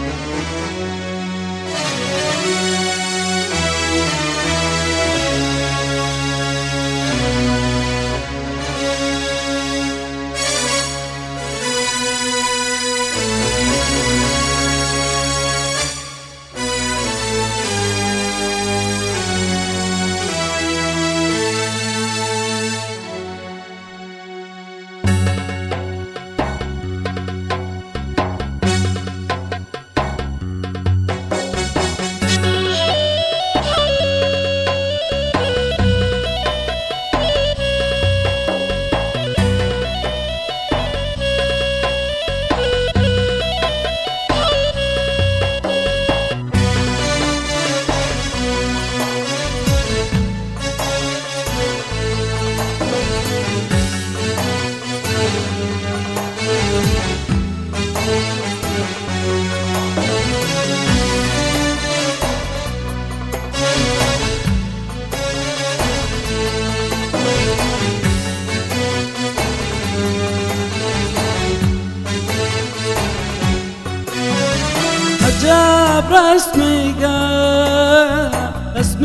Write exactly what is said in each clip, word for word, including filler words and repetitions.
عجب رسمیگه رسم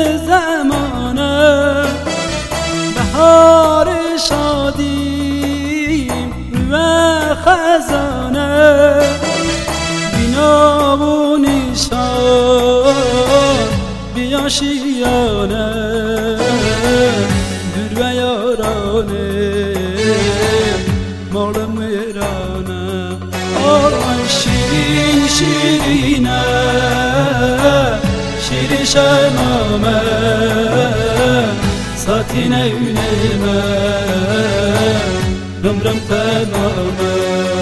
زمانه بهار شادیم و خزانه بینا و نیشان بیا شیانه دور و یارانه مال میرانه آی شیرین شیرینه شیرین شمامه ساتین اونمه عمرم تمامه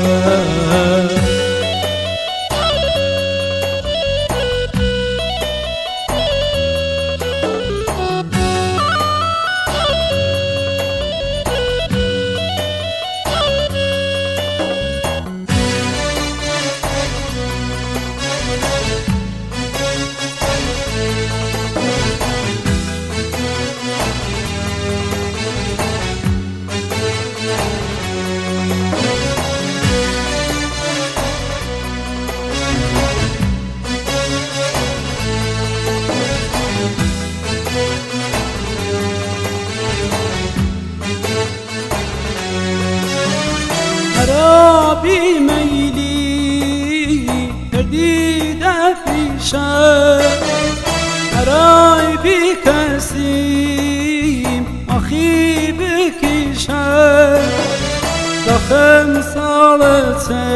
بی میلی کردیده پیشه برای بی کسیم آخی بکشه داخل سالته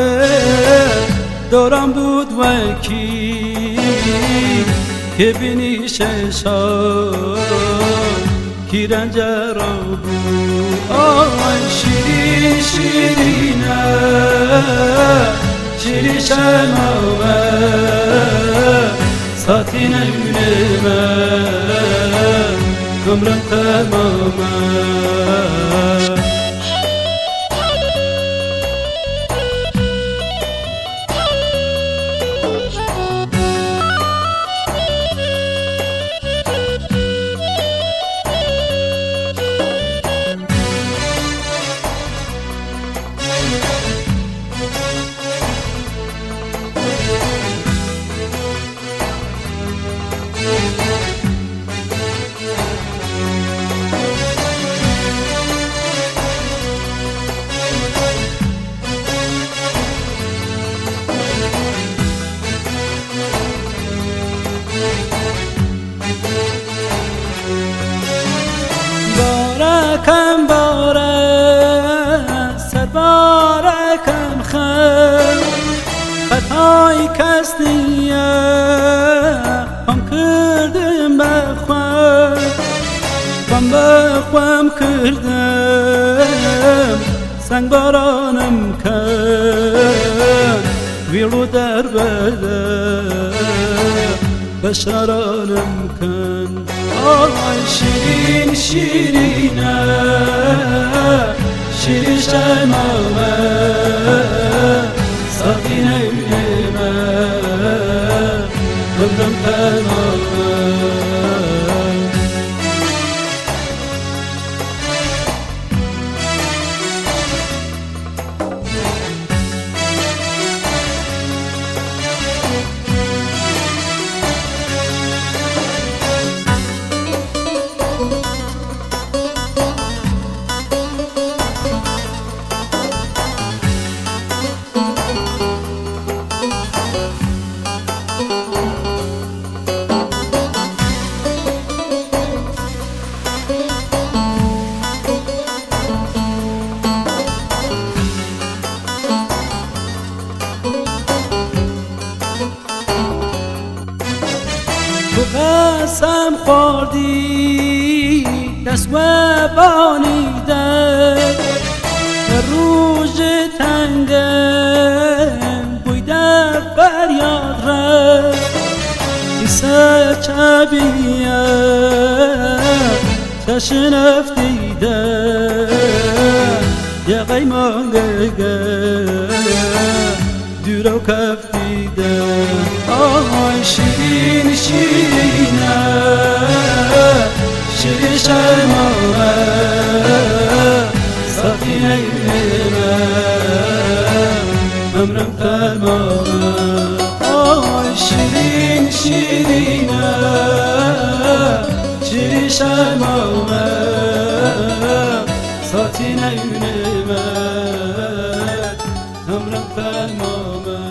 دارم بود وکی که بینی ششان کی رنجرا بود آی شیرین شیرینه شیرین شمامه ساتین اونمه عمرم تمامه بارکم باره صد بارکم خیر خطای کس نیه هم کردم بخوام هم بخوام کردم سنگ بارانم کرد ویلو در بده بشارانم کن آی شیرین شیرینه شیرین شمامه ساتین اونمه عمرم تمامه قسم خوردی دست و بانیده روز تنگم بویده فریاد رفت بیسه چبیه تشنف دیده یه قیمانگه دورو کف دیده آهای شیرین شیرینه شیرین شرمانه ساقینه امرم فرمانه آهای شیرین شیرینه شیرین شرمانه ساقینه امرم فرمانه